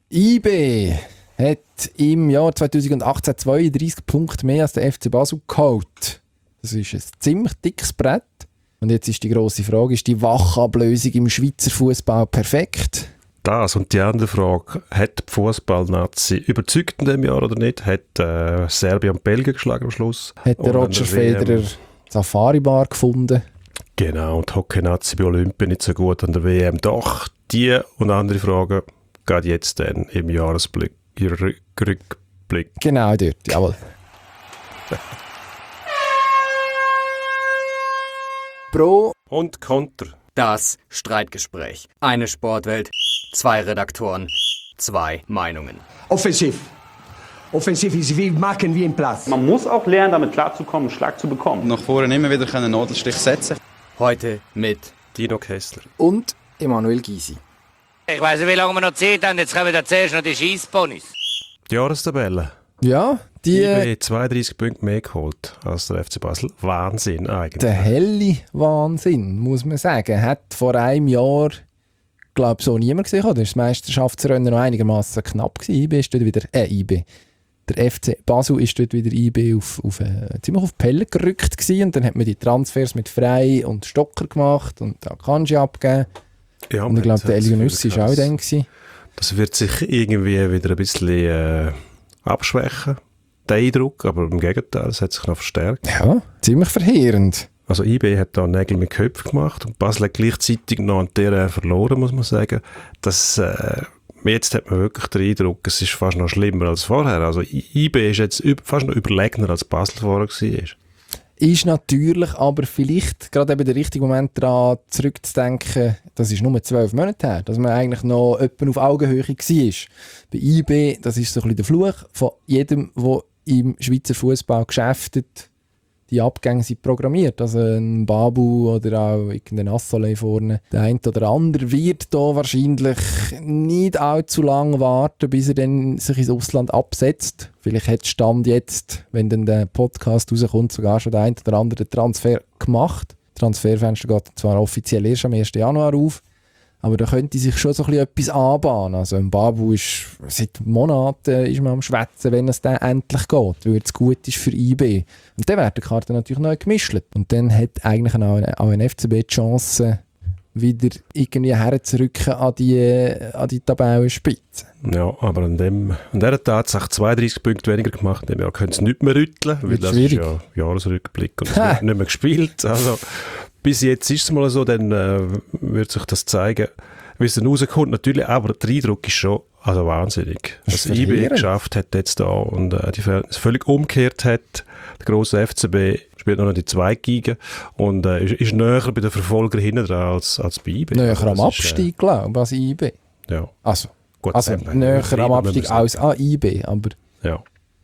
IB hat im Jahr 2018 32 Punkte mehr als der FC Basel geholt. Das ist ein ziemlich dickes Brett. Und jetzt ist die grosse Frage, ist die Wachablösung im Schweizer Fußball perfekt? Das und die andere Frage, hat die Fußball-Nazi überzeugt in diesem Jahr oder nicht? Hat Serbien und Belgien geschlagen am Schluss? Hat der Roger Federer Safari-Bar gefunden? Genau, und die Hockey-Nazi bei Olympia nicht so gut an der WM. Doch, die und andere Fragen geht jetzt dann im Jahresblick, Rückblick. Genau dort, jawohl. Pro und Konter. Das Streitgespräch. Eine Sportwelt, 2 Redaktoren, 2 Meinungen. Offensiv. Offensiv ist wie machen wie im Platz. Man muss auch lernen, damit klarzukommen, einen Schlag zu bekommen. Nach vorne immer wieder einen Nadelstich setzen. Heute mit Dino Kessler. Und Emanuel Gysi. Ich weiss nicht, wie lange wir noch Zeit haben. Jetzt kommen da zuerst noch die Scheissponys. Die Jahrestabelle. Ja, die... IB 32 Punkte mehr geholt als der FC Basel. Wahnsinn eigentlich. Der helle Wahnsinn, muss man sagen. Hat vor einem Jahr, glaube ich, so niemand gesehen. Oder ist das Meisterschaftsrennen noch einigermaßen knapp gewesen. IB ist dort wieder... IB. Der FC Basel ist dort wieder IB ziemlich auf die Pelle gerückt gewesen. Und dann hat man die Transfers mit Frey und Stocker gemacht und Akanji abgegeben. Ja, und ich glaube, der Elionussi war auch dann gewesen. Das wird sich irgendwie wieder ein bisschen abschwächen, der Eindruck, aber im Gegenteil, es hat sich noch verstärkt. Ja, ziemlich verheerend. Also IB hat da Nägel mit Köpfen gemacht und Basel hat gleichzeitig noch an der verloren, muss man sagen. Jetzt hat man wirklich den Eindruck, es ist fast noch schlimmer als vorher. Also IB ist jetzt fast noch überlegener als Basel vorher war. Ist natürlich aber vielleicht gerade eben der richtige Moment daran zurückzudenken, das ist nur 12 Monate her, dass man eigentlich noch etwa auf Augenhöhe war. Bei IB, das ist so ein bisschen der Fluch von jedem, der im Schweizer Fußball geschäftet. Die Abgänge sind programmiert. Also ein Babu oder auch irgendein Assolé vorne. Der eine oder andere wird da wahrscheinlich nicht allzu lange warten, bis er dann sich ins Ausland absetzt. Vielleicht hat Stand jetzt, wenn dann der Podcast rauskommt, sogar schon der eine oder andere Transfer gemacht. Das Transferfenster geht zwar offiziell erst am 1. Januar auf, aber da könnte sich schon so ein bisschen etwas anbahnen. Also ein Babu ist seit Monaten ist man am Schwätzen, wenn es dann endlich geht, weil es gut ist für IB. Und dann werden die Karten natürlich neu gemischt. Und dann hat eigentlich auch ein FCB die Chance, wieder irgendwie herzurücken an die Tabellenspitze. Ja, aber an dieser Tatsache 32 Punkte weniger gemacht, wir können es nicht mehr rütteln, weil das schwierig. Ist ja Jahresrückblick und es wird nicht mehr gespielt. Also bis jetzt ist es mal so, dann wird sich das zeigen, wie es dann rauskommt. Natürlich, aber der Eindruck ist schon wahnsinnig. Was IB geschafft hat jetzt da und die Verhältnisse völlig umgekehrt hat. Der grosse FCB spielt noch die Zweitliga und ist näher bei den Verfolgern hinten dran als bei IB. Näher am Abstieg, glaube ich, als IB. Ja. Also näher am Abstieg als an IB, aber ja.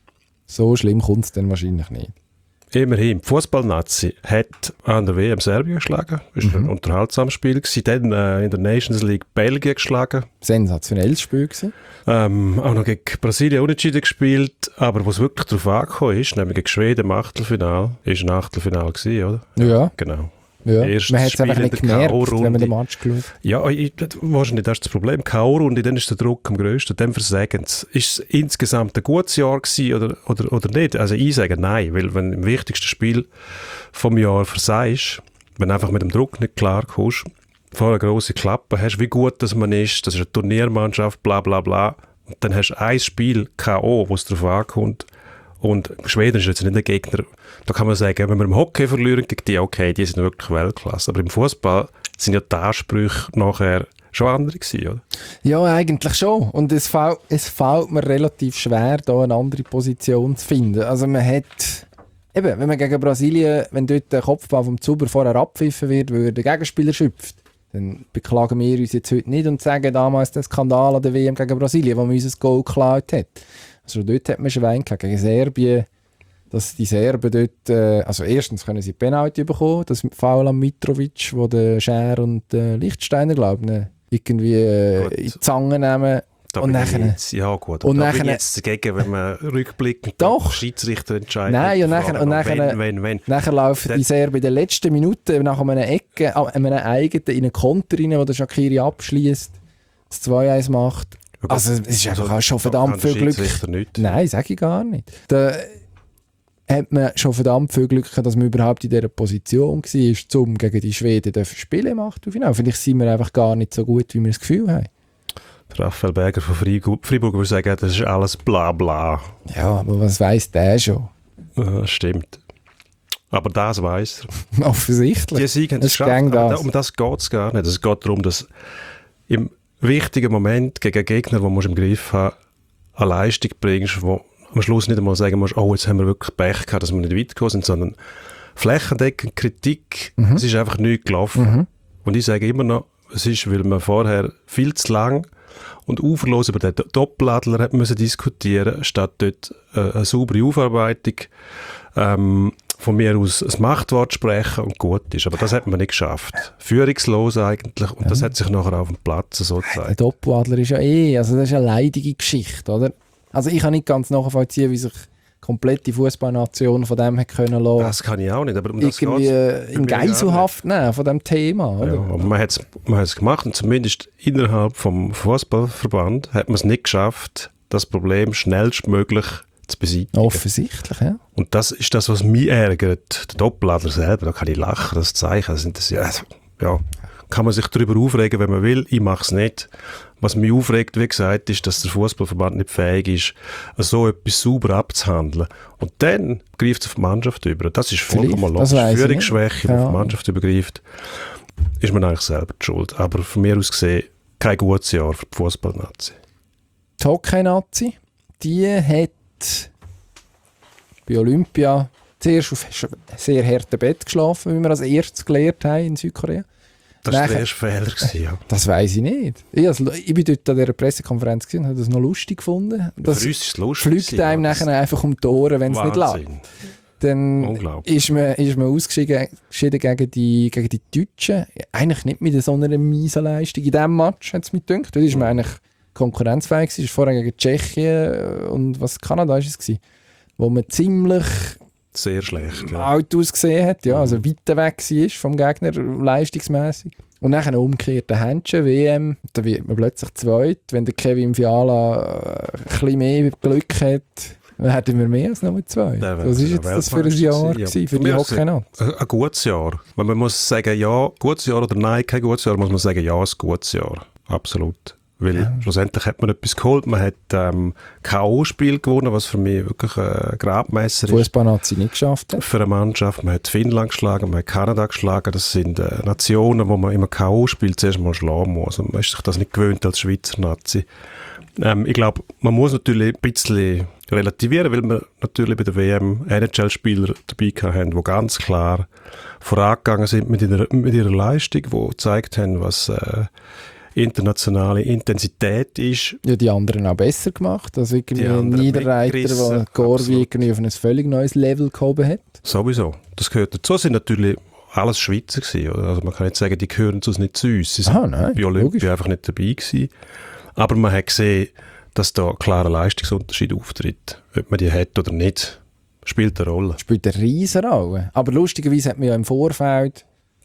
So schlimm kommt es dann wahrscheinlich nicht. Immerhin, die Fußball-Nazi hat an der WM Serbien geschlagen. Das war ein unterhaltsames Spiel. Dann in der Nations League Belgien geschlagen. Sensationelles Spiel gewesen. Auch noch gegen Brasilien unentschieden gespielt. Aber was wirklich darauf angekommen ist, nämlich gegen Schweden im Achtelfinale, ist ein Achtelfinale gewesen, oder? Ja. Genau. Ja. Man hat es einfach nicht gemerkt, wenn man den Match geschaut hat. Ja, wahrscheinlich das ist das Problem. K.O.-Runde, dann ist der Druck am grössten, dann versagen sie. Ist es insgesamt ein gutes Jahr gewesen oder nicht? Also ich sage nein, weil wenn du im wichtigsten Spiel vom Jahr versagst, wenn du einfach mit dem Druck nicht klar kommst, vor einer grossen Klappe hast, wie gut das man ist, das ist eine Turniermannschaft, bla bla bla, und dann hast du ein Spiel K.O., wo es darauf ankommt. Und Schweden ist jetzt nicht ein Gegner. Da kann man sagen, wenn wir im Hockey verlieren gegen die, okay, die sind wirklich Weltklasse. Aber im Fußball sind ja die Ansprüche nachher schon andere gewesen, oder? Ja, eigentlich schon. Und es fällt mir relativ schwer, da eine andere Position zu finden. Also man hat, eben, wenn man gegen Brasilien, wenn dort der Kopfball vom Zuber vorher abpfiffen wird, weil der Gegenspieler schöpft, dann beklagen wir uns jetzt heute nicht und sagen damals den Skandal an der WM gegen Brasilien, wo man uns ein Goal geklaut hat. Also dort hat man Schwein gegen Serbien, dass die Serben dort, also erstens können sie Penalty bekommen, das Foul an Mitrovic, wo der Scher und der Lichtsteiner, glaube ich, irgendwie in die Zange nehmen. Und nachher, ja gut, und da bin ich jetzt dagegen, wenn man rückblickend doch Schiedsrichter entscheidet. Nein, und nachher laufen die Serben in den letzten Minuten nach einer Ecke, einem eigenen in einen Konter rein, wo der Shaqiri abschließt, das 2-1 macht. Also es ist einfach auch schon verdammt viel Glück. Nein, sage ich gar nicht. Da hat man schon verdammt viel Glück, dass man überhaupt in dieser Position war, um gegen die Schweden spielen im Achtelfinale. Vielleicht sind wir einfach gar nicht so gut, wie wir das Gefühl haben. Raphael Berger von Freiburg würde sagen, das ist alles bla bla. Ja, aber was weiss der schon? Stimmt. Aber das weiss er. Offensichtlich. Die Siege haben es geschafft. Um das geht es gar nicht. Es geht darum, dass im wichtigen Moment gegen Gegner, die du im Griff haben, eine Leistung bringst, wo am Schluss nicht einmal sagen musst, oh, jetzt haben wir wirklich Pech gehabt, dass wir nicht weit gekommen sind, sondern flächendeckend Kritik, es ist einfach nichts gelaufen. Und ich sage immer noch, es ist, weil man vorher viel zu lang und uferlos über den Doppeladler hat müssen diskutieren, statt dort eine saubere Aufarbeitung von mir aus ein Machtwort sprechen und gut ist. Aber das hat man nicht geschafft. Führungslos eigentlich. Und das hat sich nachher auf dem Platz so gezeigt. Der Doppeladler ist ja also das ist eine leidige Geschichte, oder? Also ich kann nicht ganz nachvollziehen, wie sich komplette Fußballnation von dem hätte können lassen. Das kann ich auch nicht, aber um das irgendwie in Geiselhaft nehmen von dem Thema, oder? Ja, aber man hat es gemacht und zumindest innerhalb vom Fußballverband hat man es nicht geschafft, das Problem schnellstmöglich zu beseitigen. Offensichtlich, ja. Und das ist das, was mich ärgert. Der Doppeladler selber, da kann ich lachen, das Zeichen. Ja, kann man sich darüber aufregen, wenn man will. Ich mache es nicht. Was mich aufregt, wie gesagt, ist, dass der Fußballverband nicht fähig ist, so etwas sauber abzuhandeln. Und dann greift es auf die Mannschaft über. Das ist vollkommen logisch. Führungsschwäche, die auf die Mannschaft übergreift, ist man eigentlich selber die Schuld. Aber von mir aus gesehen, kein gutes Jahr für die Fußballnazi. Die Hockey-Nazi, die hat bei Olympia zuerst auf sehr hartem Bett geschlafen, wie wir als erstes gelernt haben in Südkorea. Das war der erste Fehler, ja. Das weiss ich nicht. Ich war dort an dieser Pressekonferenz und habe das noch lustig gefunden. Das für uns ist es lustig. Fliegt einem nachher einfach um die Ohren, wenn es nicht läuft. Dann ist man ausgeschieden gegen die Deutschen. Eigentlich nicht mit so einer miesen Leistung. In diesem Match hat es mich gedacht. Da ist man eigentlich konkurrenzfähig. Es war vorher gegen Tschechien und Kanada war es, wo man ziemlich sehr schlecht, alt ausgesehen hat, ja, also weiter weg war vom Gegner, leistungsmässig. Und dann umgekehrt der Händchen, WM, da wird man plötzlich zweit. Wenn der Kevin Fiala ein bisschen mehr Glück hat, dann hätten wir mehr als Nummer 2. Was ist jetzt das für ein Jahr gewesen, für die Hockey-Nazi? Ein gutes Jahr. Weil man muss sagen, ja, gutes Jahr oder nein, kein gutes Jahr, muss man sagen, ja, ein gutes Jahr. Absolut. Weil schlussendlich hat man etwas geholt. Man hat K.O.-Spiel gewonnen, was für mich wirklich ein Gradmesser ist. Fußball-Nazi nicht geschafft hat. Für eine Mannschaft. Man hat Finnland geschlagen, man hat Kanada geschlagen. Das sind Nationen, wo man immer K.O.-Spiel zuerst mal schlagen muss. Und man ist sich das nicht gewöhnt als Schweizer Nazi. Ich glaube, man muss natürlich ein bisschen relativieren, weil wir natürlich bei der WM NHL-Spieler dabei hatten, die ganz klar vorangegangen sind mit ihrer Leistung, die gezeigt haben, was internationale Intensität ist. Ja, die anderen auch besser gemacht. Also irgendwie ein Niederreiter, der Gorvi irgendwie auf ein völlig neues Level gehoben hat. Sowieso. Das gehört dazu. Das sind natürlich alles Schweizer gewesen. Also man kann nicht sagen, die gehören sonst nicht zu uns. Sie sind bei Olympia einfach nicht dabei gewesen. Aber man hat gesehen, dass da ein klarer Leistungsunterschied auftritt. Ob man die hat oder nicht, spielt eine Rolle. Spielt eine riesen Rolle. Aber lustigerweise hat man ja im Vorfeld,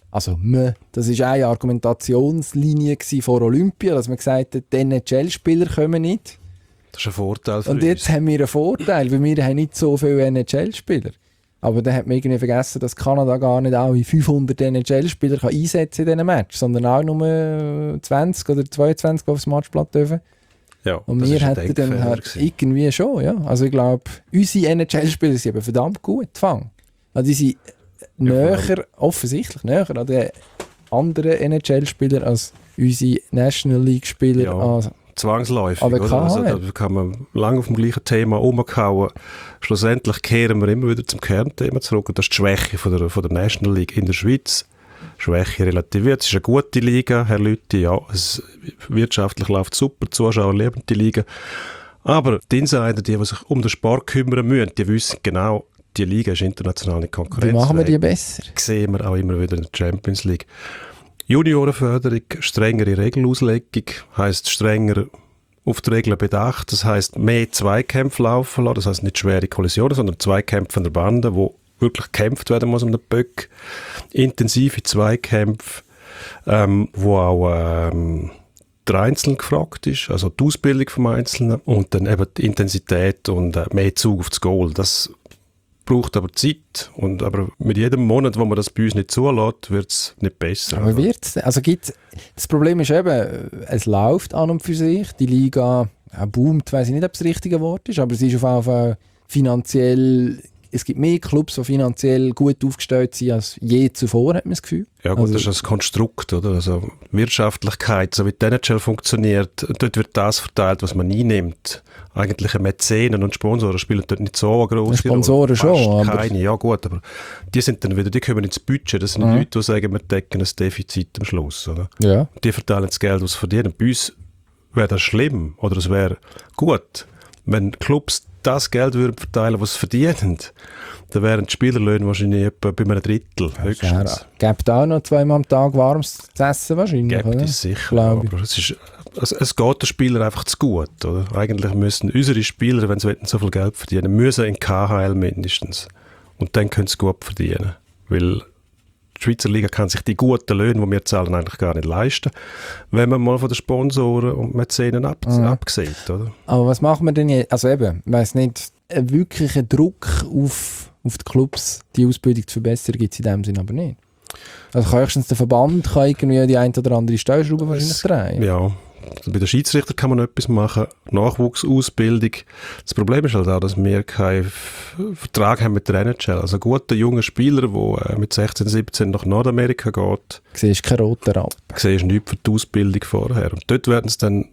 das war eine Argumentationslinie vor Olympia, dass man gesagt hat, die NHL-Spieler kommen nicht. Das ist ein Vorteil für uns. Und jetzt haben wir einen Vorteil, weil wir haben nicht so viele NHL-Spieler. Aber dann hat man irgendwie vergessen, dass Kanada gar nicht alle 500 NHL-Spieler einsetzen in diesen Match, sondern auch nur 20 oder 22, die aufs Matchblatt dürfen. Ja, und wir hätten dann halt irgendwie schon, ja. Also ich glaube, unsere NHL-Spieler sind eben verdammt gut gefangen. Also die sind offensichtlich näher an den anderen NHL-Spielern als unsere National League-Spieler. Ja, zwangsläufig. Also, da kann man lange auf dem gleichen Thema rumkauen. Schlussendlich kehren wir immer wieder zum Kernthema zurück. Und das ist die Schwäche von der National League in der Schweiz. Schwäche relativiert. Es ist eine gute Liga, Herr Lüthi. Ja, wirtschaftlich läuft super, die Zuschauer lieben die Liga. Aber die Insider, die sich um den Sport kümmern müssen, die wissen genau, die Liga ist international nicht konkurrenzfähig. Wie machen wir die besser? Das sehen wir auch immer wieder in der Champions League. Juniorenförderung, strengere Regelauslegung, heisst strenger auf die Regeln bedacht. Das heisst mehr Zweikämpfe laufen lassen. Das heisst nicht schwere Kollisionen, sondern Zweikämpfe an der Bande, wo wirklich gekämpft werden muss um den Böck. Intensive Zweikämpfe, wo auch der Einzelne gefragt ist, also die Ausbildung vom Einzelnen und dann eben die Intensität und mehr Zug auf das Goal. Das braucht aber Zeit und aber mit jedem Monat, wo man das bei uns nicht zulässt, wird es nicht besser. Aber wird's? Also das Problem ist eben, es läuft an und für sich, die Liga boomt, weiss ich nicht, ob das richtige Wort ist, aber sie ist auf jeden Fall finanziell, es gibt mehr Clubs, die finanziell gut aufgestellt sind als je zuvor, hat man das Gefühl. Ja gut, das ist ein Konstrukt, oder? Also Wirtschaftlichkeit, so wie die NHL funktioniert, dort wird das verteilt, was man einnimmt. Eigentlich Mäzenen und Sponsoren spielen dort nicht so eine grosse Sponsoren Rolle. schon, aber... Keine, ja gut, aber die sind dann wieder, die kommen ins Budget, das sind Leute, die sagen, wir decken ein Defizit am Schluss, oder? Ja. Die verteilen das Geld, was sie verdienen. Bei uns wäre das schlimm, oder es wäre gut, wenn Clubs das Geld würden verteilen, was sie verdienen, dann wären die Spielerlöhne wahrscheinlich etwa bei einem Drittel höchstens. Gibt auch noch 2-mal am Tag warmes zu essen wahrscheinlich, Gibt es sicher, aber es geht den Spielern einfach zu gut. Oder? Eigentlich müssen unsere Spieler, wenn sie so viel Geld verdienen, müssen in KHL mindestens. Und dann können sie gut verdienen. Weil die Schweizer Liga kann sich die guten Löhne, die wir zahlen, eigentlich gar nicht leisten, wenn man mal von den Sponsoren und Mäzenen absieht. Oder? Aber was machen wir denn jetzt? Also eben, ich weiss nicht, einen wirklichen Druck auf die Clubs, die Ausbildung zu verbessern, gibt es in dem Sinn aber nicht. Also höchstens der Verband kann irgendwie die ein oder andere Stellschraube wahrscheinlich drehen. Ja, also bei den Schiedsrichtern kann man noch etwas machen. Nachwuchsausbildung. Das Problem ist halt auch, dass wir keinen Vertrag haben mit der NHL. Also ein guter junger Spieler, der mit 16, 17 nach Nordamerika geht. Siehst keinen roten Rappen. Siehst nichts für die Ausbildung vorher. Und dort werden sie dann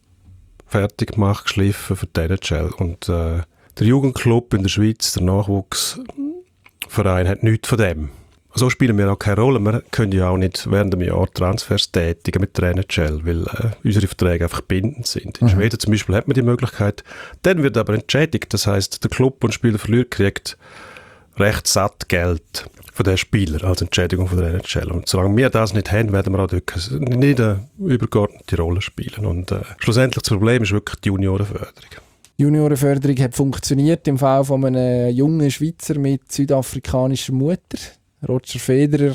fertig gemacht, geschliffen für die NHL. Und der Jugendclub in der Schweiz, der Nachwuchsverein, hat nichts von dem. So spielen wir auch keine Rolle. Wir können ja auch nicht während dem Jahr Transfers tätigen mit der NHL, weil unsere Verträge einfach bindend sind. In Schweden zum Beispiel hat man die Möglichkeit. Dann wird aber entschädigt. Das heisst, der Club, der einen Spieler verliert, kriegt recht satt Geld von den Spielern als Entschädigung von der NHL. Und solange wir das nicht haben, werden wir auch dort nicht eine übergeordnete Rolle spielen. Und schlussendlich das Problem ist wirklich die Juniorenförderung. Die Juniorenförderung hat funktioniert im Fall von einem jungen Schweizer mit südafrikanischer Mutter. Roger Federer,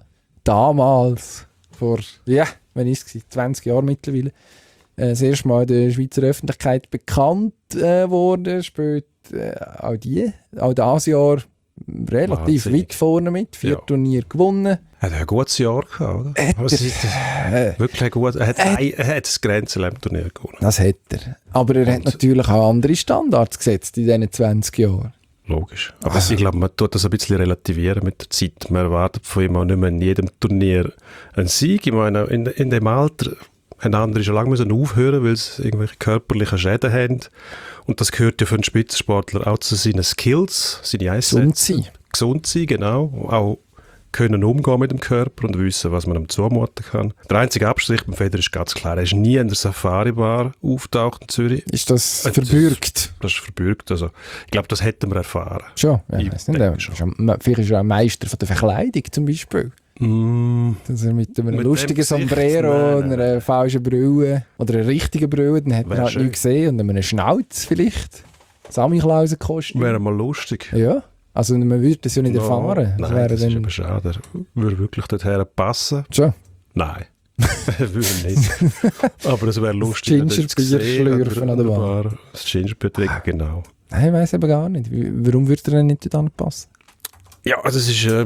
damals, vor, wann ist es? 20 Jahren mittlerweile, das erste Mal in der Schweizer Öffentlichkeit bekannt worden. Spielt auch dieses Jahr relativ weit vorne mit. 4 Turniere gewonnen. Er hat ein gutes Jahr gehabt, oder? Wirklich gut. Er hat das Grand Slam-Turnier gewonnen. Das hat er. Aber er hat natürlich auch andere Standards gesetzt in diesen 20 Jahren. Logisch. Aber ich glaube, man tut das ein bisschen relativieren mit der Zeit. Man erwartet von ihm auch nicht mehr in jedem Turnier einen Sieg. Ich meine, in dem Alter haben andere schon lange aufhören, weil sie irgendwelche körperlichen Schäden haben. Und das gehört ja für einen Spitzensportler auch zu seinen Skills, seine Einsätze. Gesund sein, genau. Auch können umgehen mit dem Körper und wissen, was man ihm zumuten kann. Der einzige Abstrich beim Federer ist ganz klar, er ist nie in der Safari-Bar auftaucht in Zürich. Ist das verbürgt? Das ist verbürgt. Also, ich glaube, das hätten wir erfahren. Schon? Ja, vielleicht ist er ein Meister von der Verkleidung zum Beispiel. Dass er mit einem lustigen Sombrero und einer falschen Brille oder einer richtigen Brille, dann hat man halt nichts gesehen, und einem Schnauz vielleicht. Samichlausen-Kostüm. Wäre mal lustig. Ja. Also man würde das ja nicht erfahren. Nein, das ist aber schade. Er würde wirklich dorthin passen. Schon? Nein. Würde nicht. Aber es wäre lustig. Das Gingerbier schlürfen an der Bar. Das Gingerbier trinken, genau. Nein, ich weiss eben gar nicht. Warum würde er denn nicht dort passen? Ja, also es ist eine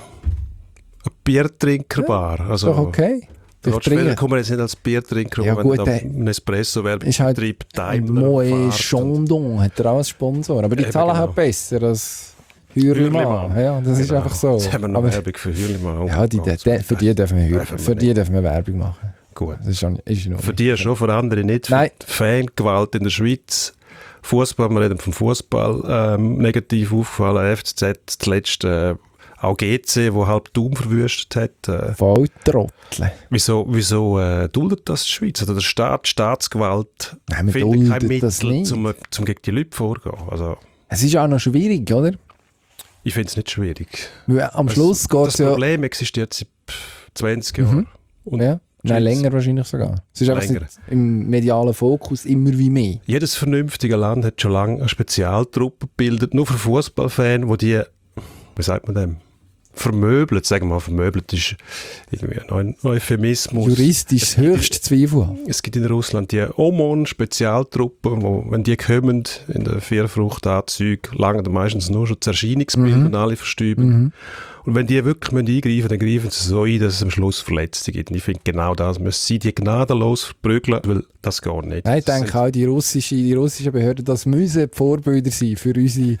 Biertrinkerbar. Ja, also, doch okay. Später kommen wir jetzt nicht als Biertrinker, ja, wenn ein Espresso-Werbungsbetrieb Daimler Moët Chandon hat er auch als Sponsor. Aber die zahlen halt besser als Hürlimann. Ja, das ist einfach so. Jetzt haben wir noch Werbung für Hürlimann. Ja, für die dürfen wir Werbung machen. Gut. Das ist für die schon, für andere nicht. Nein. Fangewalt in der Schweiz. Fußball, wir reden vom Fußball, negativ aufgefallen. FCZ zuletzt auch GC, wo halb Daum verwüstet hat. Volltrottel. Wieso duldet das die Schweiz? Oder der Staatsgewalt findet kein Mittel, zum gegen die Leute vorgehen. Also, es ist auch noch schwierig, oder? Ich finde es nicht schwierig. Am Schluss geht es ja... Das Problem existiert seit 20 Jahren. Ja. Nein, länger wahrscheinlich sogar. Es ist einfach im medialen Fokus immer wie mehr. Jedes vernünftige Land hat schon lange eine Spezialtruppe gebildet, nur für Fußballfans, wo die, wie sagt man dem, vermöbelt, sagen wir mal, vermöbelt ist irgendwie ein Euphemismus. Juristisch höchst zweifelhaft. Es gibt in Russland die OMON-Spezialtruppen, wo, wenn die kommen, in den Vierfruchtanzügen, langen meistens nur schon das Erscheinungsbild und alle verstüben. Und wenn die wirklich eingreifen müssen, dann greifen sie so ein, dass es am Schluss Verletzte gibt. Und ich finde, genau das müssen sie die gnadenlos verprügeln, weil das geht nicht. Nein, ich denke auch, die russischen Behörden, das müssen die Vorbilder sein für unsere,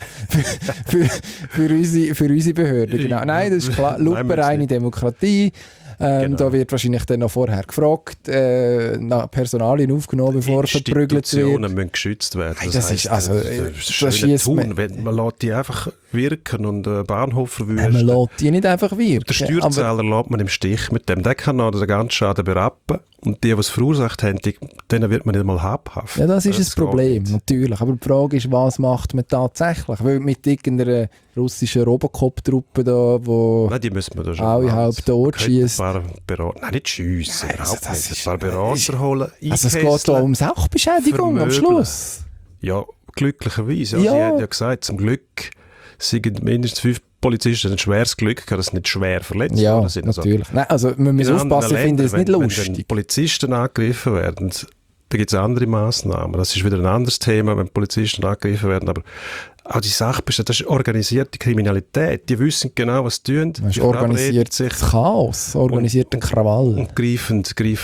für unsere Behörden. Genau. Nein, das ist klar. Lupenreine Demokratie. Genau. Da wird wahrscheinlich dann noch vorher gefragt, nach Personalien aufgenommen, bevor verprügelt wird. Institutionen müssen geschützt werden. Nein, das ist, also, das schießt man lässt die einfach wirken und Bahnhof verwüsten. Man lässt die nicht einfach wirken. Der Steuerzahler lässt man im Stich mit dem. Der kann noch den ganzen Schaden berappen. Und die es verursacht haben, denen wird man nicht mal habhaft. Ja, das ist das Problem, natürlich. Aber die Frage ist, was macht man tatsächlich? Weil mit irgendeiner russischen Robocop-Truppe da, wo nein, die müssen wir da schon alle halb tot schießen. Nein, nicht schiessen, Nein, überhaupt das nicht. ist- Ein paar Berater holen, Also es geht da um Sachbeschädigung am vermöbeln. Schluss. Ja, glücklicherweise. Ja. Ja. Sie haben ja gesagt, zum Glück sind mindestens 5 Polizisten ein schweres Glück gehabt, dass sie nicht schwer verletzt Ja, worden sind. natürlich. Nein, also man muss in aufpassen, ich anderen finde es nicht Ländern, wenn lustig. Polizisten angegriffen werden, da gibt es andere Massnahmen. Das ist wieder ein anderes Thema, wenn Polizisten angegriffen werden. Aber auch die Sachbeschädigung, das ist organisierte Kriminalität. Die wissen genau, was sie tun. Das ist Die verabreden organisiertes Chaos, organisierter Krawall. und greifen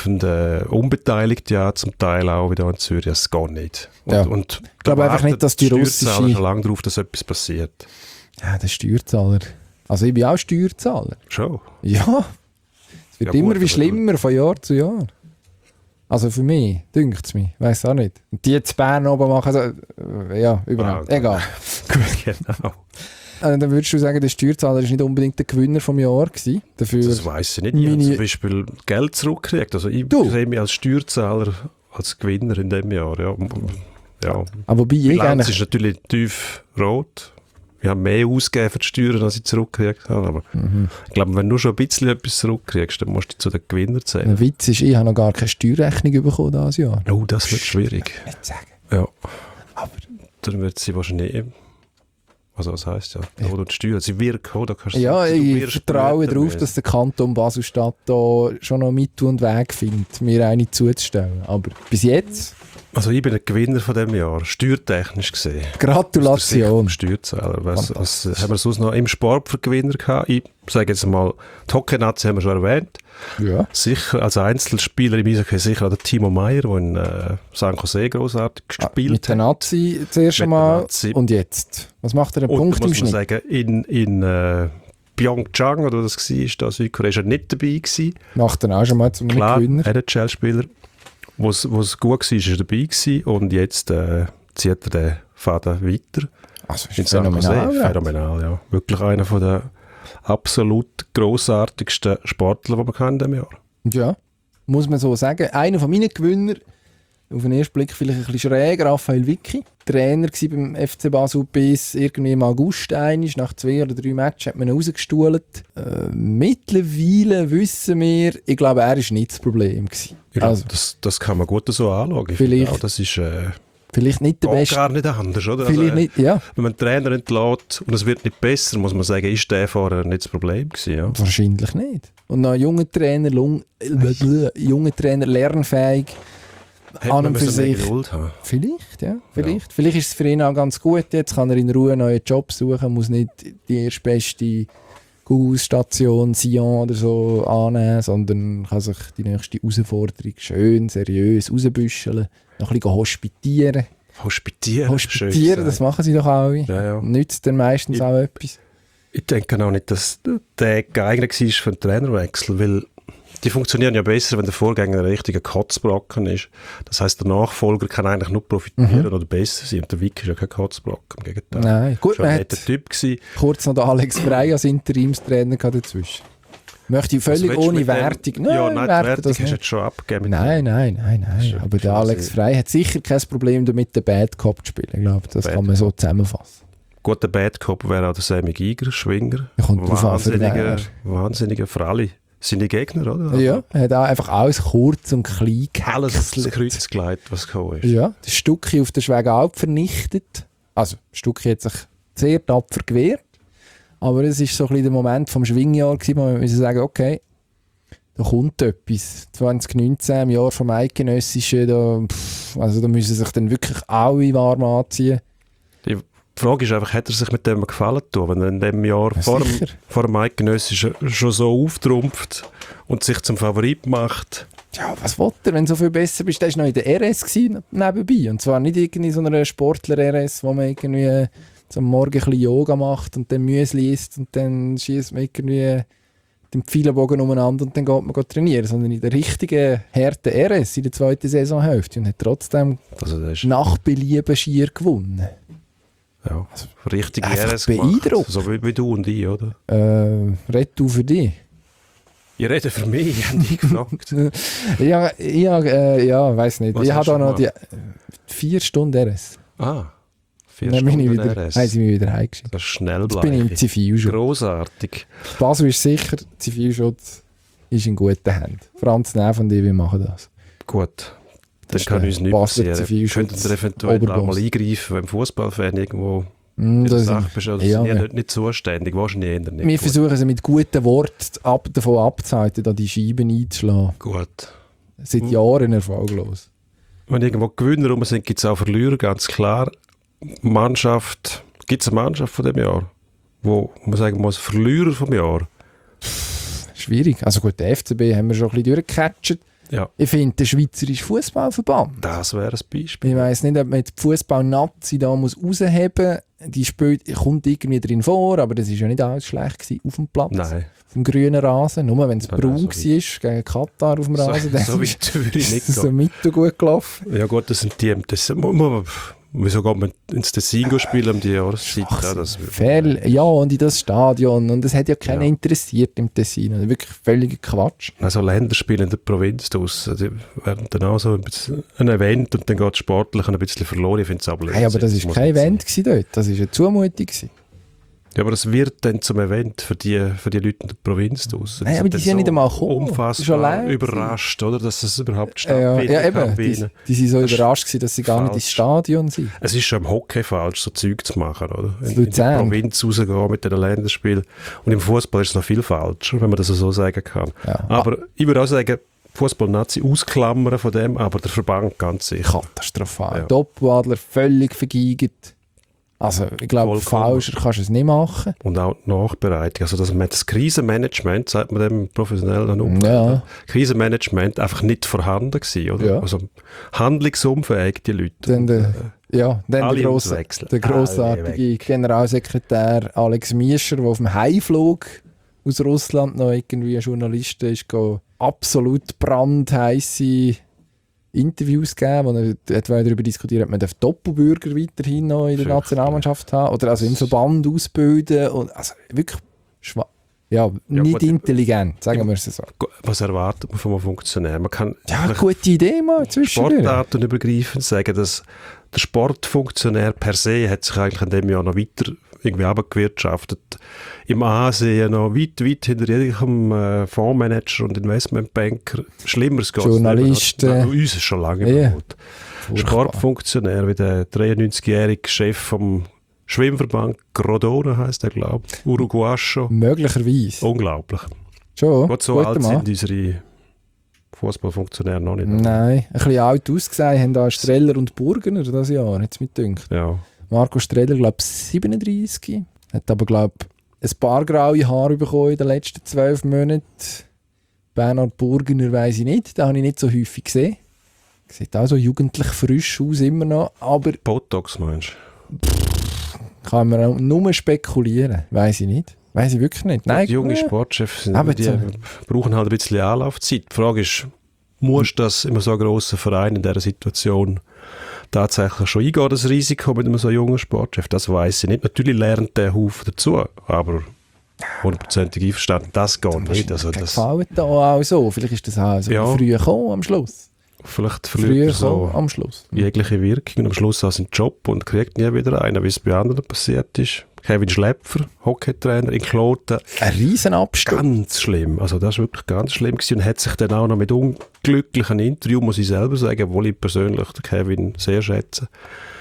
Unbeteiligte an, zum Teil auch wieder in Zürich. Das geht nicht. Ja. Und Ich glaube einfach nicht, dass die Steuerzahler russische- schon lange darauf, dass etwas passiert. Ja, der Steuerzahler. Also ich bin auch Steuerzahler. Schon. Ja, es wird Ja, immer gut, wie aber- schlimmer von Jahr zu Jahr. Also für mich, dünkt es mich, weiss auch nicht. Und die zu Bern oben machen, also, ja, überhaupt, Ah, egal. Genau. Dann würdest du sagen, der Steuerzahler ist nicht unbedingt der Gewinner vom Jahr gewesen. Dafür, Das weiss ich nicht. Ich habe meine- zum Beispiel Geld zurückgekriegt. Also ich Du? sehe mich als Steuerzahler als Gewinner in diesem Jahr. Ja. Ja. aber wobei Die ich Bilanz eigentlich... ist natürlich tief rot. Wir haben mehr ausgegeben für die Steuern, als ich zurückgekriegt habe. Aber ich glaube, wenn du schon ein bisschen etwas zurückkriegst, dann musst du zu den Gewinnern zählen. Der Witz ist, ich habe noch gar keine Steuerrechnung bekommen dieses Jahr. Oh, das wird schwierig. Nicht sagen. Ja. Aber Dann wird sie wahrscheinlich... Also was heisst ja? Oder die Steuern, sie wirken, oder? Kannst du ja, sagen, du ich wirst vertraue brüten darauf, müssen. dass der Kanton Basel-Stadt da schon noch Mittel und Weg findet, mir eine zuzustellen. Aber bis jetzt, Also ich bin ein Gewinner von diesem Jahr, steuertechnisch gesehen. Gratulation. Steuerzahler. Was haben wir sonst noch im Sport für Gewinner gehabt? Ich sage jetzt mal, die Hockey-Nazi haben wir schon erwähnt. Ja. Sicher, als Einzelspieler im Eishockey sicher auch der Timo Meyer, der in San Jose großartig Mit gespielt der hat. Nazi zuerst Mit einmal der Nazi. und jetzt. Was macht er einen Und Punkt da im muss man Schnitt? sagen, in Pyeongchang, oder das war, da Südkorea, ist er nicht dabei gewesen. Macht er auch schon mal zum Klar, Gewinner? NHL-Spieler, wo es gut war, ist er dabei gewesen. Und jetzt zieht er den Faden weiter. Also In ist San Jose. phänomenal. Phänomenal, ja. Wirklich einer von der absolut grossartigsten Sportler, die wir in diesem Jahr. Ja, muss man so sagen. Einer von meinen Gewinner, auf den ersten Blick vielleicht ein bisschen schräg, Raphael Vicky. Trainer war beim FC Basel bis irgendwie im August einisch. Nach 2 oder 3 Matches hat man ihn rausgestuhlt. Mittlerweile wissen wir, ich glaube, er war nicht das Problem gewesen. Ich Also, glaube, das kann man gut so anschauen. Ich Vielleicht- finde auch, das ist vielleicht nicht der geht Beste. gar nicht anders, oder? Vielleicht Also, nicht, ja. wenn man einen Trainer entlässt und es wird nicht besser, muss man sagen, ist der vorher nicht das Problem gewesen. Ja? Wahrscheinlich nicht. Und noch ein junger Trainer, lernfähig. Hätte An man und für müssen mehr sich. Geduld haben. Vielleicht, ja. Vielleicht. Vielleicht ist es für ihn auch ganz gut. Jetzt kann er in Ruhe einen neuen Job suchen, muss nicht die erstbeste Google-Station Sion oder so annehmen, sondern kann sich die nächste Herausforderung schön, seriös rausbüscheln, noch ein bisschen hospitieren. Hospitieren. Hospitieren, schön das gesagt. machen sie doch alle. Ja, ja. Nützt dann meistens auch etwas. Ich denke auch nicht, dass der geeignet war für einen Trainerwechsel, weil die funktionieren ja besser, wenn der Vorgänger ein richtiger Kotzbrocken ist. Das heisst, der Nachfolger kann eigentlich nur profitieren oder besser sein. Und der Vick ist ja kein Kotzbrocken, im Gegenteil. Nein, gut, Schon man ein hat netter Typ gewesen. kurz noch den Alex Frey als Interimstrainer gehabt dazwischen. Möchte ich völlig Was willst du ohne mit dem- Wertung. Ja, nein, die werte Wertung das hast du nicht. jetzt schon abgegeben. Nein. ist Aber der quasi- Alex Frey hat sicher kein Problem damit, den Bad Cop zu spielen. Ich glaube, das Bad kann man so zusammenfassen. Gut, der Bad Cop wäre auch der Sammy Giger, Schwinger. Ja, kommt drauf an, für Wahnsinniger für alle seine Gegner, oder? Ja, er hat auch einfach alles kurz und klein Alles ins gehäckselt. Kreuz gelegt, was gekommen ist. Ja, das Stückchen auf der Schwegalp vernichtet. Also, das Stückchen hat sich sehr tapfer gewehrt. Aber es war so ein bisschen der Moment vom Schwingjahr, wo wir müssen sagen, okay, da kommt etwas. 2019, im Jahr vom Eidgenössischen, da müssen sich dann wirklich alle warm anziehen. Die Frage ist einfach, hat er sich mit dem gefallen tun, wenn er in dem Jahr vor dem Eidgenössischen schon so auftrumpft und sich zum Favorit macht? Ja, was will er, wenn du so viel besser bist? Der war noch in der RS nebenbei. Und zwar nicht irgendwie so einer Sportler-RS, wo man irgendwie am Morgen ein bisschen Yoga macht und dann Müsli isst und dann schießt man irgendwie den Pfeilenbogen umeinander und dann geht man trainieren. Sondern in der richtigen, harten RS in der 2. Saisonhälfte und hat trotzdem nach Belieben Skier gewonnen. Ja, also richtig RS beeindruckt. So wie du und ich, oder? Red du für dich. Ich rede für mich, ich habe dich gefragt. ja, weiss nicht. Ich habe da noch die 4 Stunden RS. 4 Stunden RS. Haben sie mich wieder heimgeschickt. Das ist schnell Jetzt bin ich im Zivilschutz. Grossartig. Basel ist sicher, Zivilschutz ist in guten Händen. Franz Neff und ich, wir machen das. Gut. Dann kann uns nichts passieren. Wir könnten eventuell auch mal eingreifen, wenn Fußballfan irgendwo in der Sache bist. Also sind nicht zuständig, wahrscheinlich eher nicht. Wir versuchen sie mit guten Worten davon abzuhalten, da die Scheiben einzuschlagen. Gut. Seit Jahren erfolglos. Wenn irgendwo Gewinner rum sind, gibt es auch Verlierer, ganz klar. Gibt es eine Mannschaft von diesem Jahr, wo man sagen muss, Verlierer vom Jahr? Schwierig. Also gut, der FCB haben wir schon ein bisschen durchgecatcht. Ja. Ich finde, der Schweizerische Fußballverband. Das wäre ein Beispiel. Ich weiss nicht, ob man die Fußball-Nazi da muss rausheben muss. Die kommt irgendwie drin vor, aber das war ja nicht alles schlecht gewesen auf dem Platz. Nein. Auf dem grünen Rasen. Nur wenn es braun war, gegen Katar auf dem Rasen, dann ist es so mittelgut gelaufen. Ja gut, das sind die... Wieso geht man ins Tessin spielen um die Jahreszeit? Ja, und in das Stadion. Und es hat ja keinen interessiert im Tessin. Also wirklich völliger Quatsch. Also Länderspiele in der Provinz draussen, die werden dann auch so ein Event und dann geht es sportlich ein bisschen verloren. Ich finde es aber aber das war kein Event dort. Das war eine Zumutung. Ja, aber das wird dann zum Event für die Leute in der Provinz draussen. Nein, aber die sind ja nicht einmal gekommen. Unfassbar überrascht, oder, dass es überhaupt stattfindet. Ja, eben. Die waren so überrascht gewesen, dass sie gar nicht ins Stadion sind. Es ist schon im Hockey falsch, so Zeug zu machen, oder? In die Provinz rausgehen mit den Länderspielen. Und im Fußball ist es noch viel falscher, wenn man das so sagen kann. Ja. Aber ich würde auch sagen, Fußball-Nazi ausklammern von dem, aber der Verband ganz sicher. Katastrophal. Ja. Doppeladler völlig vergeigt. Also, ich glaube, falscher kannst du es nicht machen. Und auch die Nachbereitung. Also, das Krisenmanagement, sagt man dem professionell dann um. Ja. Krisenmanagement einfach nicht vorhanden gewesen, oder? Ja. Also, handlungsunfähig, die Leute. Dann der grossartige Generalsekretär Alex Miescher, der auf dem Heimflug aus Russland noch irgendwie ein Journalist ist, absolut brandheisse Interviews gegeben, wo er darüber diskutiert, ob man Doppelbürger weiterhin noch in der Nationalmannschaft haben oder also im Verband ausbilden. Und also wirklich nicht intelligent, sagen wir es so. Was erwartet man von einem Funktionär? Man kann gute Idee mal zwischendurch. Sportarten übergreifend sagen, dass der Sportfunktionär per se hat sich eigentlich in dem Jahr noch weiter irgendwie abgewirtschaftet. Im Ansehen noch weit hinter jedem Fondsmanager und Investmentbanker. Schlimmeres geht es nicht. Journalisten. Uns ist schon lange überholt. Sportfunktionär wie der 93-jährige Chef vom Schwimmverband Grodona heisst er, glaube ich. Uruguayo. Möglicherweise. Unglaublich. Schon. Gut, so alt sind unsere Fußballfunktionäre noch nicht. Nein, ein bisschen alt ausgesehen haben da Streller und Burgener das Jahr, hat es mir gedacht. Ja. Marco Streller, glaube ich, 37. Hat aber, glaube ich, ein paar graue Haare bekommen in den letzten 12 Monaten. Bernhard Burgener weiss ich nicht, den habe ich nicht so häufig gesehen. Sieht auch so jugendlich frisch aus, immer noch. Aber Botox meinst du? Kann man auch nur spekulieren, weiss ich nicht. Weiss ich wirklich nicht. Nein, die jungen Sportchefs brauchen halt ein bisschen Anlaufzeit. Die Frage ist, muss das in so einem grossen Verein in dieser Situation tatsächlich schon eingehen, das Risiko mit einem so jungen Sportchef? Das weiss ich nicht. Natürlich lernt der Haufen dazu, aber 100% einverstanden, das geht nicht. Also das gefällt da auch so. Vielleicht ist das auch so früh gekommen am Schluss. Vielleicht verliert er so am Schluss. Jegliche Wirkung und am Schluss auch seinen Job und kriegt nie wieder einen, wie es bei anderen passiert ist. Kevin Schläpfer, Hockeytrainer in Kloten. Ein riesen Absturz. Ganz schlimm. Also das war wirklich ganz schlimm gewesen und hat sich dann auch noch mit unglücklichen Interviews, muss ich selber sagen, obwohl ich persönlich den Kevin sehr schätze,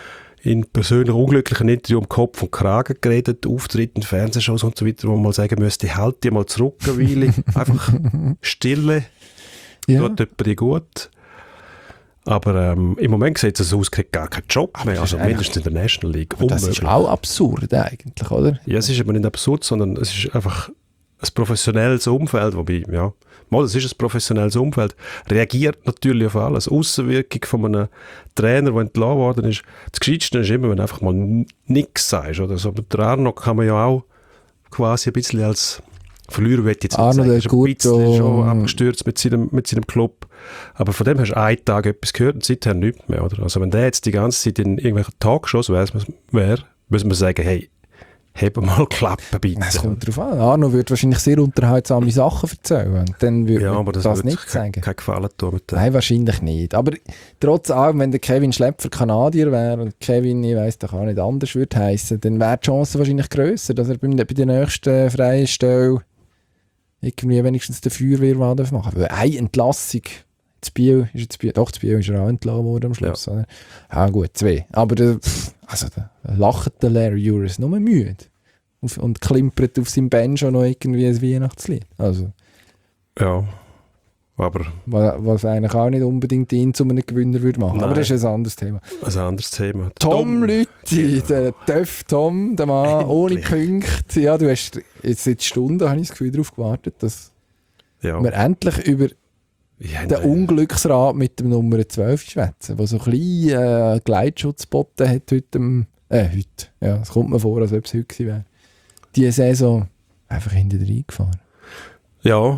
in persönlich unglücklichen Interviews um Kopf und Kragen geredet, Auftritte in Fernsehshows und so weiter, wo man mal sagen müsste, halt die mal zurück, Weile. Einfach Stille, tut jemand gut. Aber im Moment sieht es so aus, kriegt gar keinen Job mehr, also mindestens in der National League. Das ist auch absurd eigentlich, oder? Ja, es ist aber nicht absurd, sondern es ist einfach ein professionelles Umfeld, wobei, ja, es ist ein professionelles Umfeld, reagiert natürlich auf alles. Aussenwirkung von einem Trainer, der entlassen worden ist. Das Gescheitste ist immer, wenn du einfach mal nichts sagst. Oder so. Der Arno kann man ja auch quasi ein bisschen als Verlierer, will ich jetzt nicht sagen, ist ein bisschen schon abgestürzt mit seinem Club. Aber von dem hast du einen Tag etwas gehört und seither nichts mehr. Oder? Also wenn der jetzt die ganze Zeit in irgendwelchen Talkshows wäre, müssen wir sagen, hey, heb mal Klappe bitte. Es kommt darauf an. Arno würde wahrscheinlich sehr unterhaltsame Sachen erzählen. Dann würde aber das nicht sagen. Kein Gefallen tun mit dem. Nein, wahrscheinlich nicht. Aber trotz allem, wenn der Kevin Schläpfer Kanadier wäre und Kevin, ich weiss doch auch nicht, anders würde heissen, dann wäre die Chance wahrscheinlich grösser, dass er bei der nächsten freien Stelle irgendwie wenigstens den Feuerwehrmann machen darf. Weil eine Entlassung, das Biel ist er auch entlassen worden am Schluss. Ja, ja gut, 2. Aber da lacht der Larry Juris nur müde und klimpert auf seinem Banjo noch irgendwie ein Weihnachtslied. Also, ja, aber... Was eigentlich auch nicht unbedingt ihn zu einem Gewinner würde machen. Nein. Aber das ist ein anderes Thema. Ein anderes Thema. Tom Lüthi, der Töff Tom, der Mann ohne Punkte. Ja, du hast jetzt seit Stunden, habe ich das Gefühl, darauf gewartet, dass wir endlich über den Unglücksrat mit dem Nummer 12 schwätzen, der so ein bisschen Gleitschutz geboten hat heute. Ja, es kommt mir vor, als ob es heute gewesen wäre. Die Saison einfach hinter reingefahren. Ja,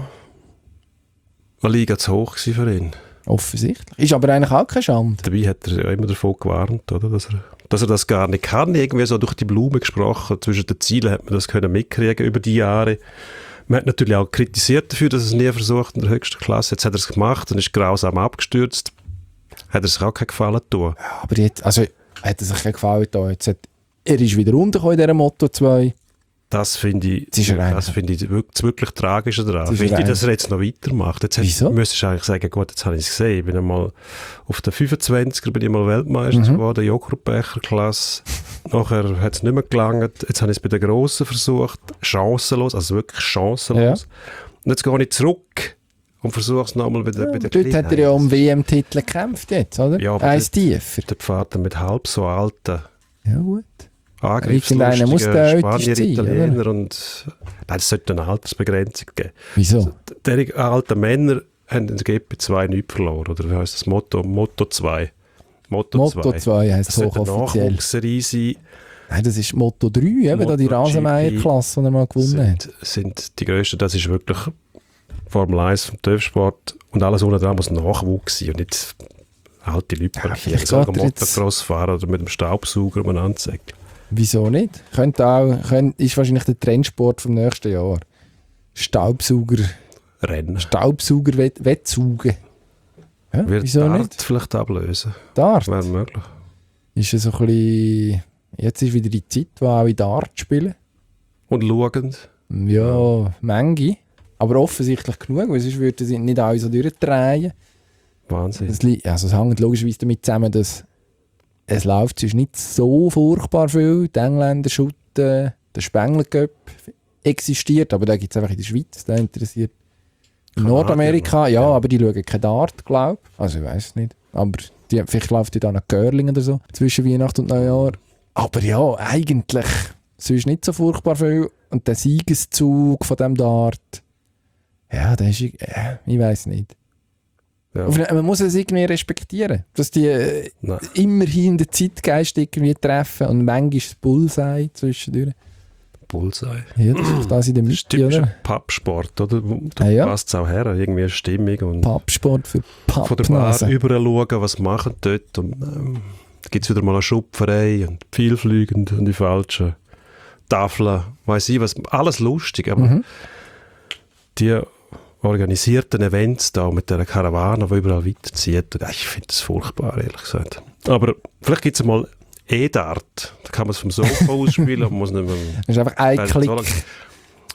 eine Liga zu hoch war für ihn. Offensichtlich. Ist aber eigentlich auch keine Schande. Dabei hat er ja immer davon gewarnt, oder? Dass er das gar nicht kann. Irgendwie so durch die Blume gesprochen. Zwischen den Zielen hat man das können mitkriegen über die Jahre. Man hat natürlich auch kritisiert dafür, dass er es nie versucht in der höchsten Klasse. Jetzt hat er es gemacht und ist grausam abgestürzt. Hat er sich auch keinen Gefallen getan. Ja, aber jetzt, also hat er sich keinen Gefallen getan. Er ist wieder runtergekommen in dieser Moto 2. Das finde ich wirklich tragisch daran. Finde ich, dass er jetzt noch weitermacht. Jetzt müsstest du eigentlich sagen, gut, jetzt habe ich es gesehen. Ich bin einmal auf der 25er bin ich mal Weltmeister geworden, Joghurtbecher-Klasse. Nachher hat es nicht mehr gelangt. Jetzt habe ich es bei den Grossen versucht. Chancenlos, also wirklich chancenlos. Ja. Und jetzt gehe ich zurück und versuche es nochmal bei den Kleinen. Dort hat er ja um WM-Titel gekämpft jetzt, oder? Ja, eins tiefer. Der Vater mit halb so alten. Ja, gut. Angriffslustige Spanier, Italiener und... Nein, es sollte eine Altersbegrenzung geben. Wieso? Die alten Männer haben in der GP2 nichts verloren. Oder wie heisst das? Motto 2. Motto 2 heisst es hochoffiziell. Das sollte eine sein. Nein, das ist Motto 3, eben da die Rasenmeier-Klasse, die er mal gewonnen hat. Sind die grössten, das ist wirklich Formel 1 vom TÜV-Sport und alles unten dran muss Nachwuchs sein und nicht alte Leute, die vielleicht sogar Motocross fahren oder mit dem Staubsauger umeinander sägen. Wieso nicht? Ist wahrscheinlich der Trendsport vom nächsten Jahr. Rennen. Wettsugen. Ja, wird wieso Dart nicht? vielleicht ablösen? Dart? Wäre möglich. Ist es so ein bisschen... Jetzt ist wieder die Zeit, wo auch in Dart spielen. Und schauend? Ja, Menge. Aber offensichtlich genug, weil sonst würden sie nicht alle so durchdrehen. Wahnsinn. Es hängt logischerweise damit zusammen, dass es läuft sonst nicht so furchtbar viel. Die Engländer shooten, der Spengler Cup existiert, aber da gibt es einfach in der Schweiz, der interessiert. In Nordamerika, ja, aber die schauen kein Dart, glaube ich. Also ich weiß es nicht. Aber vielleicht läuft die dann nach Curling oder so, zwischen Weihnachten und Neujahr. Aber ja, eigentlich sonst nicht so furchtbar viel. Und der Siegeszug von dem Dart, ja, der ist, ich weiß nicht. Ja. Man muss es irgendwie respektieren, dass die immerhin den Zeitgeist irgendwie treffen und manchmal ist es Bullseye zwischendurch. Bullseye? Ja, das ist das in der Mitte, das ist oder? Ein Pappsport, oder? Du passt es auch her, irgendwie eine Stimmung. Und Pappsport für Pappnasen. Von der Bar überall schauen, was machen dort. Und da gibt es wieder mal eine Schupferei und vielfliegend und die falschen Tafeln, weiss ich was, alles lustig, aber die organisierten Events da mit dieser Karawane, die überall weiterzieht, ich finde das furchtbar, ehrlich gesagt. Aber vielleicht gibt es mal E-Dart, da kann man es vom Sofa ausspielen, man muss nicht mehr... Das ist einfach ein Klick.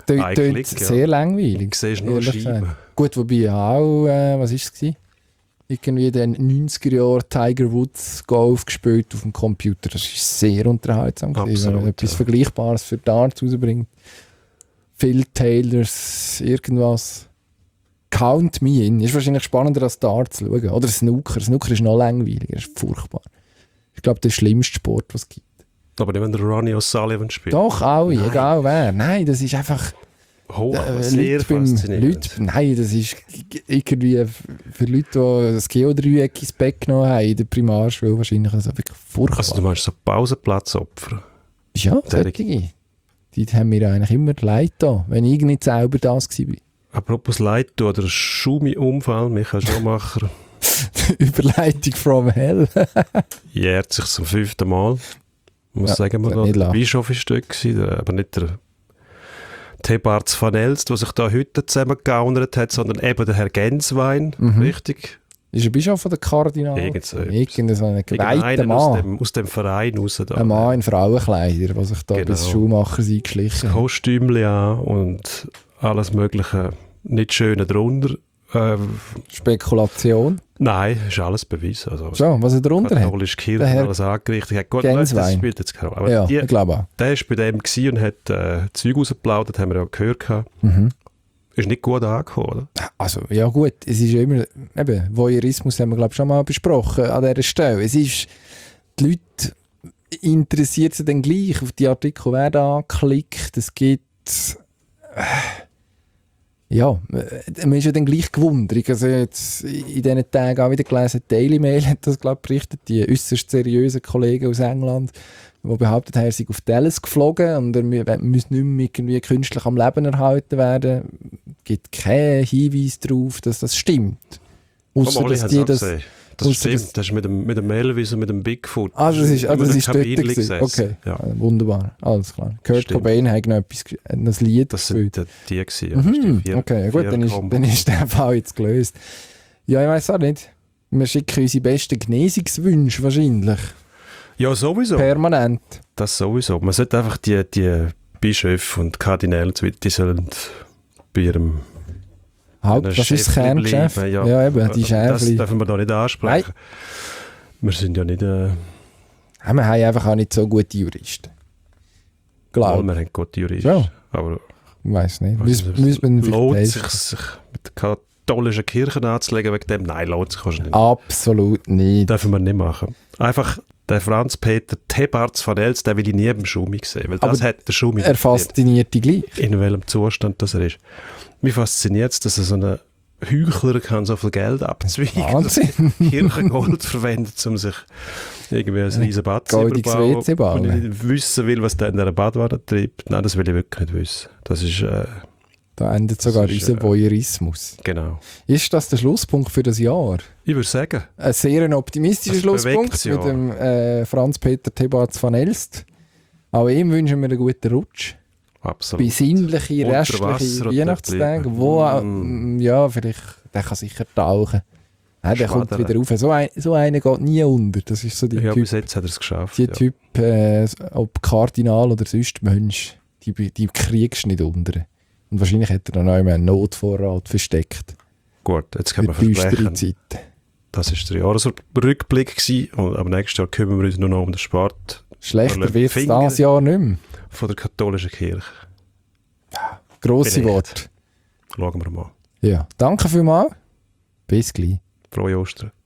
Dort sehr langweilig. Du siehst nur Scheiben. Gut, wobei auch, was war es? irgendwie den 90er Jahren Tiger Woods Golf gespielt auf dem Computer. Das ist sehr unterhaltsam gewesen, wenn man etwas Vergleichbares für Darts rausbringt. Phil Taylors, irgendwas. Count me in. Ist wahrscheinlich spannender als Darts zu schauen. Oder Snooker. Snooker ist noch langweiliger. Das ist furchtbar. Ich glaube, der schlimmste Sport, was es gibt. Aber nicht, wenn der Ronnie O'Sullivan spielt. Doch, alle, egal wer. Nein, das ist einfach... sehr faszinierend. Nein, das ist irgendwie für Leute, die das Geodreieck ins Bett genommen haben in der Primarschule wahrscheinlich also wirklich furchtbar. Also du meinst so Pausenplatzopfer? Ja, solche. Die haben mir eigentlich immer leid da, wenn ich nicht selber das war. Apropos Leid oder Schumi-Unfall, Michael Schumacher. Überleitung from hell. Jährt sich zum 5. Mal. Muss sagen, der Bischof war dort, aber nicht der Thebarts van Elst, der sich da heute zusammengegaunert hat, sondern eben der Herr Genswein, richtig? Ist ein Bischof oder Kardinal? Irgendein so ein geweihter Mann. Aus dem Verein raus. Da. Ein Mann in Frauenkleider, der sich da bis Schuhmachers eingeschlichen hat. Kostümchen an und alles Mögliche nicht schöne drunter. Spekulation? Nein, ist alles bewiesen. Also, so, was er drunter hat? Katholische Kirche, alles angerichtet. Hat gut, das spielt jetzt keine Rolle. Ja, ich glaube auch. Der war bei dem und hat Zeug rausgeplaudert, haben wir ja gehört. Ist nicht gut angekommen, oder? Also, ja gut, es ist immer, eben, Voyeurismus haben wir glaube ich schon mal besprochen an dieser Stelle. Es ist, die Leute interessiert sich dann gleich auf die Artikel, wer da anklickt. Es gibt, ja, man ist ja dann gleich gewundert. Also jetzt in diesen Tagen auch wieder gelesen, Daily Mail hat das glaube ich berichtet, die äußerst seriösen Kollegen aus England, die behauptet haben, er sei auf Dallas geflogen und er müsse nicht mehr irgendwie künstlich am Leben erhalten werden. Es gibt keinen Hinweis darauf, dass das stimmt. Ausser, dass die das... Das stimmt, das ist mit dem Melvis und mit dem Bigfoot. Das ist dort gewesen. Okay, ja. Wunderbar, alles klar. Kurt Cobain hat noch ein Lied gespielt. Das sind die gewesen. Okay, gut, dann ist der Fall jetzt gelöst. Ja, ich weiss auch nicht. Wir schicken unsere besten Genesungswünsche wahrscheinlich. Ja, sowieso. Permanent. Das sowieso. Man sollte einfach die Bischöfe und Kardinäle und so weiter, die sollen bei ihrem das ist das Kerngeschäft. Ja, eben, die das dürfen wir da nicht ansprechen. Nein. Wir sind ja nicht... wir haben einfach auch nicht so gute Juristen. Glaube. Wir haben gute Juristen. Ja. Aber ich weiss nicht. Lohnt es sich mit der katholischen Kirche anzulegen wegen dem? Nein, lohnt sich wahrscheinlich nicht. Absolut nicht. Dürfen wir nicht machen. Einfach der Franz-Peter Thebarts van Elst, den will ich nie beim Schumi sehen. Weil das hat der Schumi er fasziniert dich gleich. In welchem Zustand das er ist. Mich fasziniert es, dass er so einen Heuchler kann so viel Geld abzweigen. Wahnsinn. Kirchengold verwendet, um sich irgendwie ein riesen Bad zu bauen. Und ich wissen will, was der in dieser Badwanne treibt. Nein, das will ich wirklich nicht wissen. Das ist... da endet sogar unser Voyeurismus. Genau. Ist das der Schlusspunkt für das Jahr? Ich würde sagen. Ein sehr optimistischer Schlusspunkt mit dem Franz-Peter Thebarts van Elst. Auch ihm wünschen wir einen guten Rutsch. Absolut. Besinnliche, restliche Weihnachtstage, wo ja, vielleicht, der kann sicher tauchen. Ja, der kommt wieder rauf. So einer geht nie unter. Das ist so die Typ, bis jetzt hat er es geschafft. Die Typ, ob Kardinal oder sonst Mensch, die kriegst du nicht unter. Und wahrscheinlich hat er dann auch immer einen Notvorrat versteckt. Gut, jetzt können wir versprechen. Zeit. Das war der Jahresrückblick gewesen. Und ab nächstes Jahr kümmern wir uns nur noch um den Sport. Schlechter wird es dieses Jahr nicht mehr. Von der katholischen Kirche. Ja, grosse Worte. Schauen wir mal. Ja, danke vielmals. Bis gleich. Frohe Ostern.